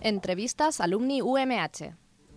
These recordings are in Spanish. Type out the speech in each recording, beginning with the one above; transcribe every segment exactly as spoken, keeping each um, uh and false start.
Entrevistas Alumni U M H.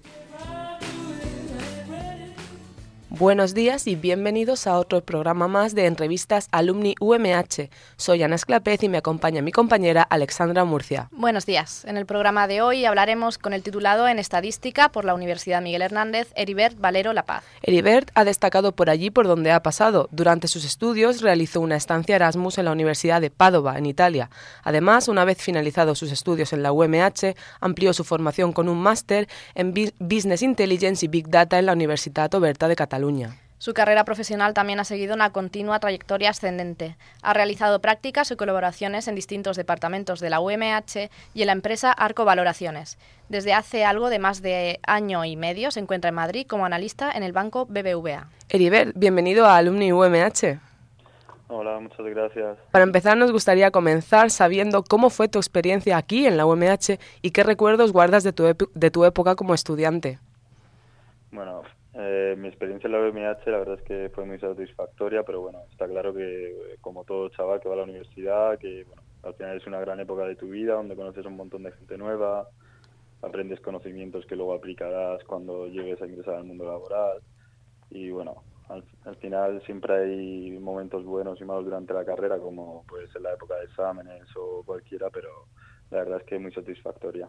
Buenos días y bienvenidos a otro programa más de Entrevistas Alumni U M H. Soy Ana Esclapez y me acompaña mi compañera Alexandra Murcia. Buenos días. En el programa de hoy hablaremos con el titulado en Estadística por la Universidad Miguel Hernández, Heribert Valero La Paz. Heribert ha destacado por allí por donde ha pasado. Durante sus estudios realizó una estancia Erasmus en la Universidad de Padova, en Italia. Además, una vez finalizados sus estudios en la U M H, amplió su formación con un máster en Business Intelligence y Big Data en la Universitat Oberta de Cataluña. Su carrera profesional también ha seguido una continua trayectoria ascendente. Ha realizado prácticas y colaboraciones en distintos departamentos de la U M H y en la empresa Arco Valoraciones. Desde hace algo de más de año y medio se encuentra en Madrid como analista en el banco B B V A. Heribert, bienvenido a Alumni U M H. Hola, muchas gracias. Para empezar, nos gustaría comenzar sabiendo cómo fue tu experiencia aquí en la U M H y qué recuerdos guardas de tu, de tu época como estudiante. Bueno, eh, mi experiencia en la U M H la verdad es que fue muy satisfactoria, pero bueno, está claro que como todo chaval que va a la universidad, que bueno, al final es una gran época de tu vida donde conoces a un montón de gente nueva, aprendes conocimientos que luego aplicarás cuando llegues a ingresar al mundo laboral y bueno, al, al final siempre hay momentos buenos y malos durante la carrera, como pues en la época de exámenes o cualquiera, pero la verdad es que es muy satisfactoria.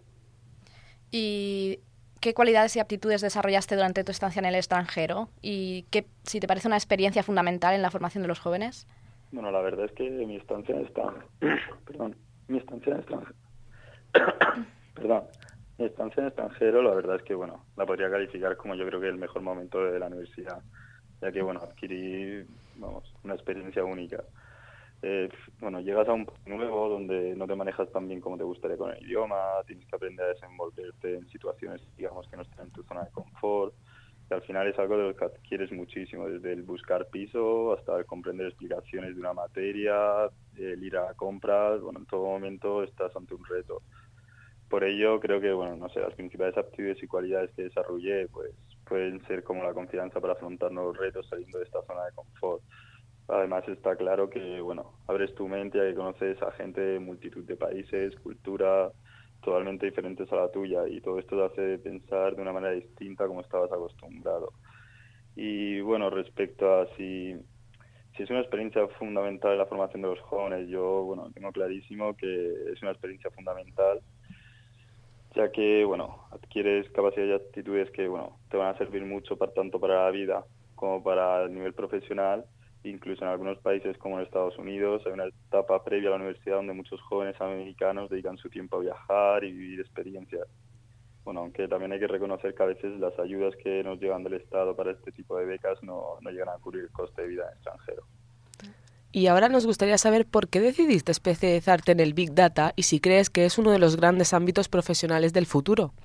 Y ¿qué cualidades y aptitudes desarrollaste durante tu estancia en el extranjero? ¿Y qué, si te parece una experiencia fundamental en la formación de los jóvenes? Bueno, la verdad es que mi estancia en extranjero, perdón, mi estancia en extranjero, perdón, mi estancia en extranjero, la verdad es que bueno, la podría calificar como yo creo que el mejor momento de la universidad, ya que bueno, adquirí, vamos, una experiencia única. Eh, bueno, llegas a un país nuevo donde no te manejas tan bien como te gustaría con el idioma, tienes que aprender a desenvolverte en situaciones, digamos, que no están en tu zona de confort, y al final es algo de lo que adquieres muchísimo, desde el buscar piso hasta el comprender explicaciones de una materia, el ir a compras, bueno, en todo momento estás ante un reto. Por ello creo que, bueno, no sé, las principales aptitudes y cualidades que desarrollé, pues pueden ser como la confianza para afrontar nuevos retos saliendo de esta zona de confort. Además está claro que, bueno, abres tu mente y conoces a gente de multitud de países, cultura totalmente diferentes a la tuya y todo esto te hace pensar de una manera distinta como estabas acostumbrado. Y bueno, respecto a si, si es una experiencia fundamental en la formación de los jóvenes, yo, bueno, tengo clarísimo que es una experiencia fundamental, ya que, bueno, adquieres capacidades y actitudes que, bueno, te van a servir mucho para, tanto para la vida como para el nivel profesional. Incluso en algunos países como en Estados Unidos hay una etapa previa a la universidad donde muchos jóvenes americanos dedican su tiempo a viajar y vivir experiencias. Bueno, aunque también hay que reconocer que a veces las ayudas que nos llegan del Estado para este tipo de becas no, no llegan a cubrir el coste de vida en extranjero. Y ahora nos gustaría saber por qué decidiste especializarte en el Big Data y si crees que es uno de los grandes ámbitos profesionales del futuro.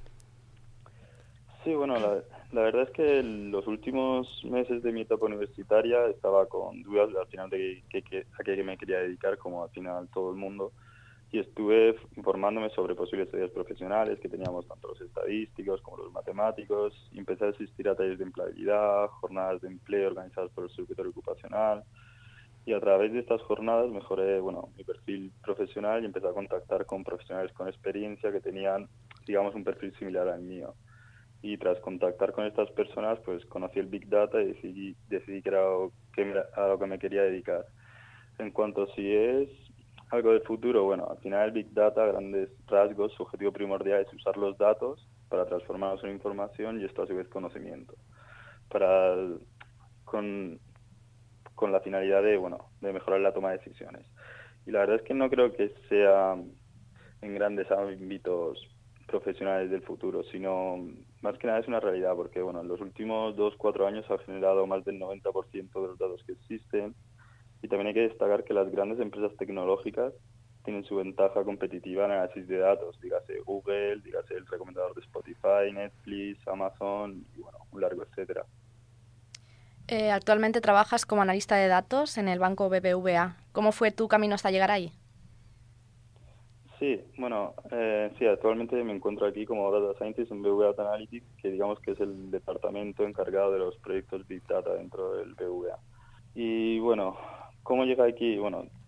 Sí, bueno, la, la verdad es que los últimos meses de mi etapa universitaria estaba con dudas al final de que, que, a qué me quería dedicar, como al final todo el mundo, y estuve informándome sobre posibles tareas profesionales que teníamos tanto los estadísticos como los matemáticos, y empecé a asistir a talleres de empleabilidad, jornadas de empleo organizadas por el secretario ocupacional, y a través de estas jornadas mejoré, bueno, mi perfil profesional y empecé a contactar con profesionales con experiencia que tenían, digamos, un perfil similar al mío. Y tras contactar con estas personas, pues conocí el Big Data y decidí, decidí que era lo que, me, a lo que me quería dedicar. En cuanto a si es algo del futuro, bueno, al final el Big Data, a grandes rasgos, su objetivo primordial es usar los datos para transformarlos en información y esto a su vez conocimiento, para con, con la finalidad de, bueno, de mejorar la toma de decisiones. Y la verdad es que no creo que sea en grandes ámbitos profesionales del futuro, sino más que nada es una realidad, porque bueno, en los últimos dos, cuatro años ha generado más del noventa por ciento de los datos que existen, y también hay que destacar que las grandes empresas tecnológicas tienen su ventaja competitiva en análisis de datos, dígase Google, dígase el recomendador de Spotify, Netflix, Amazon, y bueno, un largo etcétera. Eh, actualmente trabajas como analista de datos en el banco B B V A. ¿Cómo fue tu camino hasta llegar ahí? Sí, bueno, eh, sí, actualmente me encuentro aquí como Data Scientist en B B V A Data Analytics, que digamos que es el departamento encargado de los proyectos Big Data dentro del B B V A. Y bueno, ¿cómo llegué aquí? Bueno,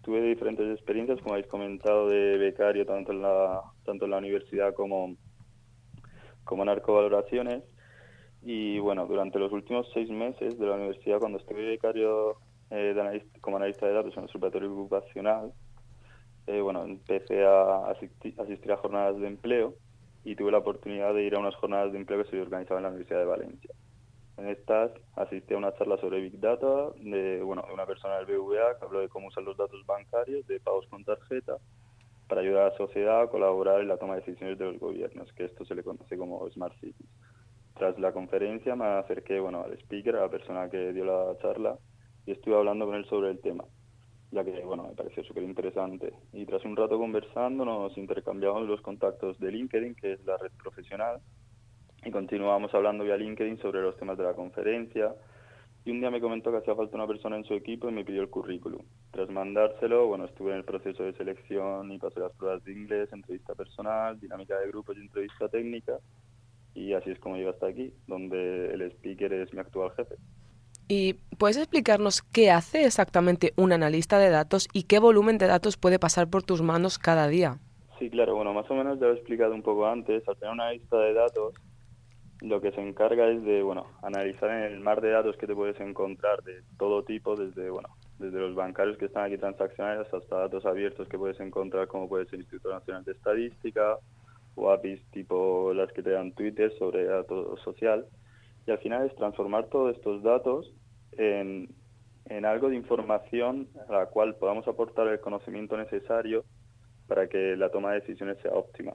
tuve diferentes experiencias, como habéis comentado, de becario tanto en la tanto en la universidad como, como en Arcovaloraciones. Y bueno, durante los últimos seis meses de la universidad, cuando estuve becario eh, de analista, como analista de datos en el Observatorio Ocupacional, eh, bueno, empecé a asistir, asistir a jornadas de empleo y tuve la oportunidad de ir a unas jornadas de empleo que se organizaban en la Universidad de Valencia. En estas asistí a una charla sobre Big Data de, bueno, de una persona del B V A que habló de cómo usar los datos bancarios de pagos con tarjeta para ayudar a la sociedad a colaborar en la toma de decisiones de los gobiernos, que esto se le conoce como Smart Cities. Tras la conferencia me acerqué, bueno, al speaker, a la persona que dio la charla, y estuve hablando con él sobre el tema, ya que, bueno, me pareció súper interesante. Y tras un rato conversando nos intercambiamos los contactos de LinkedIn, que es la red profesional, y continuamos hablando vía LinkedIn sobre los temas de la conferencia. Y un día me comentó que hacía falta una persona en su equipo y me pidió el currículum. Tras mandárselo, bueno, estuve en el proceso de selección y pasé las pruebas de inglés, entrevista personal, dinámica de grupos y entrevista técnica. Y así es como llego hasta aquí, donde el speaker es mi actual jefe. ¿Y puedes explicarnos qué hace exactamente un analista de datos y qué volumen de datos puede pasar por tus manos cada día? Sí, claro, bueno, más o menos ya lo he explicado un poco antes. Al tener una lista de datos, lo que se encarga es de, bueno, analizar en el mar de datos que te puedes encontrar de todo tipo, desde, bueno, desde los bancarios que están aquí transaccionales hasta datos abiertos que puedes encontrar, como puede ser el Instituto Nacional de Estadística, o A P Is tipo las que te dan Twitter sobre datos social. Y al final es transformar todos estos datos en, en algo de información a la cual podamos aportar el conocimiento necesario para que la toma de decisiones sea óptima.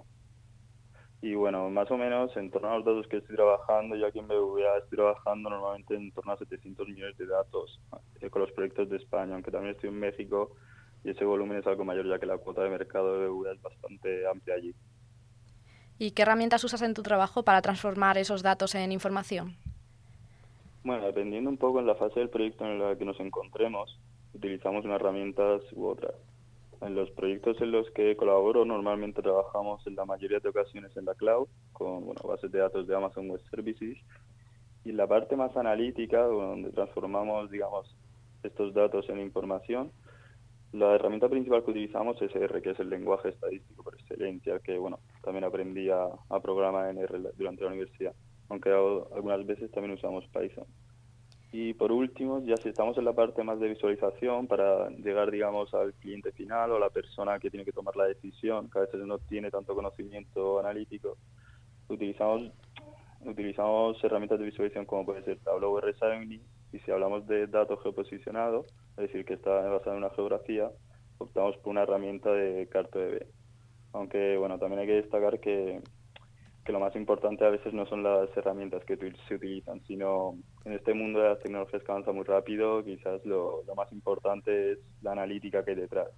Y bueno, más o menos en torno a los datos que estoy trabajando, yo aquí en B B V A estoy trabajando normalmente en torno a setecientos millones de datos eh, con los proyectos de España, aunque también estoy en México y ese volumen es algo mayor ya que la cuota de mercado de B B V A es bastante amplia allí. ¿Y qué herramientas usas en tu trabajo para transformar esos datos en información? Bueno, dependiendo un poco en la fase del proyecto en la que nos encontremos, utilizamos unas herramientas u otras. En los proyectos en los que colaboro normalmente trabajamos en la mayoría de ocasiones en la cloud, con bueno, bases de datos de Amazon Web Services, y la parte más analítica, donde transformamos, digamos, estos datos en información, la herramienta principal que utilizamos es R, que es el lenguaje estadístico por excelencia, que bueno, también aprendí a, a programar en R durante la universidad, aunque algunas veces también usamos Python. Y por último, ya si estamos en la parte más de visualización, para llegar, digamos, al cliente final o a la persona que tiene que tomar la decisión, que a veces no tiene tanto conocimiento analítico, utilizamos utilizamos herramientas de visualización como puede ser Tableau o RSignly, y si hablamos de datos geoposicionados, es decir, que está basado en una geografía, optamos por una herramienta de CartoDB. Aunque, bueno, también hay que destacar que que lo más importante a veces no son las herramientas que se utilizan, sino en este mundo de las tecnologías que avanza muy rápido, quizás lo, lo más importante es la analítica que hay detrás.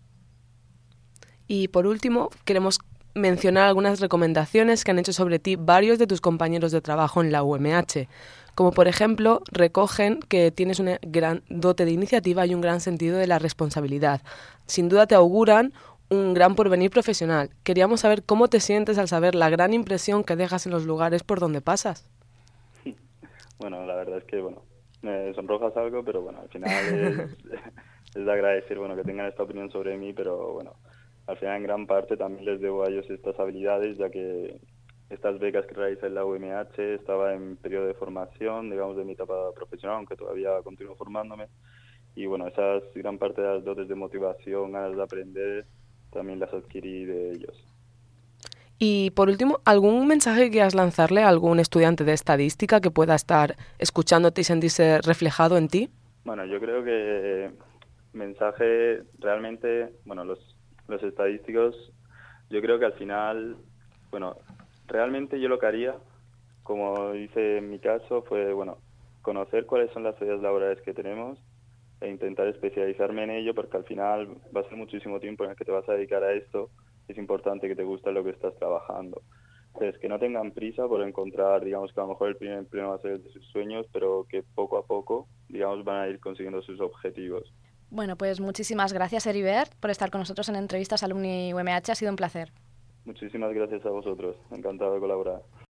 Y por último, queremos mencionar algunas recomendaciones que han hecho sobre ti varios de tus compañeros de trabajo en la U M H, como por ejemplo, recogen que tienes una gran dote de iniciativa y un gran sentido de la responsabilidad. Sin duda te auguran un gran porvenir profesional. Queríamos saber cómo te sientes al saber la gran impresión que dejas en los lugares por donde pasas. Bueno, la verdad es que, bueno, me sonrojas algo, pero bueno, al final es, es de agradecer, bueno, que tengan esta opinión sobre mí, pero bueno, al final en gran parte también les debo a ellos estas habilidades, ya que estas becas que realicé en la U M H estaba en periodo de formación, digamos, de mi etapa profesional, aunque todavía continúo formándome, y bueno, esas gran parte de las dotes de motivación, ganas de aprender, también las adquirí de ellos. Y por último, ¿algún mensaje que quieras lanzarle a algún estudiante de estadística que pueda estar escuchándote y sentirse reflejado en ti? Bueno, yo creo que mensaje realmente, bueno, los, los estadísticos, yo creo que al final, bueno, realmente yo lo que haría, como hice en mi caso, fue, bueno, conocer cuáles son las áreas laborales que tenemos e intentar especializarme en ello, porque al final va a ser muchísimo tiempo en el que te vas a dedicar a esto. Es importante que te guste lo que estás trabajando. Entonces, que no tengan prisa por encontrar, digamos, que a lo mejor el primer empleo va a ser el de sus sueños, pero que poco a poco, digamos, van a ir consiguiendo sus objetivos. Bueno, pues muchísimas gracias, Heribert, por estar con nosotros en Entrevistas Alumni U M H. Ha sido un placer. Muchísimas gracias a vosotros. Encantado de colaborar.